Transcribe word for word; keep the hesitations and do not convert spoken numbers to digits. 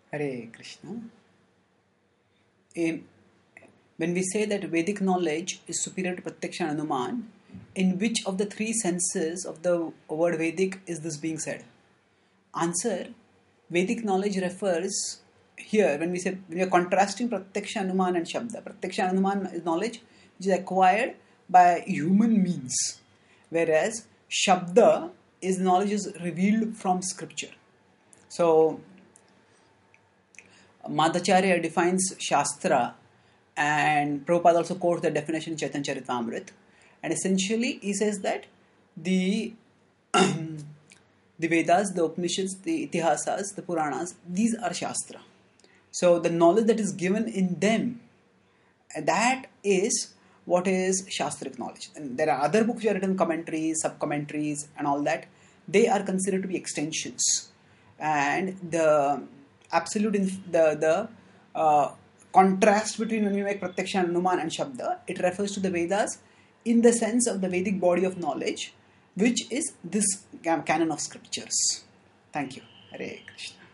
Hare Krishna. In, when we say that Vedic knowledge is superior to Pratyaksha and Anuman, in which of the three senses of the word Vedic is this being said? Answer: Vedic knowledge refers here when we say when we are contrasting Pratyaksha, Anuman and Shabda. Pratyaksha and Anuman is knowledge which is acquired by human means, whereas Shabda is knowledge is revealed from scripture. So Madhacharya defines Shastra, and Prabhupada also quotes the definition in Chaitanya Charitamrita. And essentially, he says that the the Vedas, the Upanishads, the Itihasas, the Puranas, these are Shastra. So the knowledge that is given in them, that is what is Shastric knowledge. And there are other books which are written, commentaries, sub-commentaries, and all that. They are considered to be extensions. And the absolute, inf- the the uh, contrast between when we make Pratyaksha, Anuman and Shabda, it refers to the Vedas in the sense of the Vedic body of knowledge, which is this canon of scriptures. Thank you. Hare Krishna.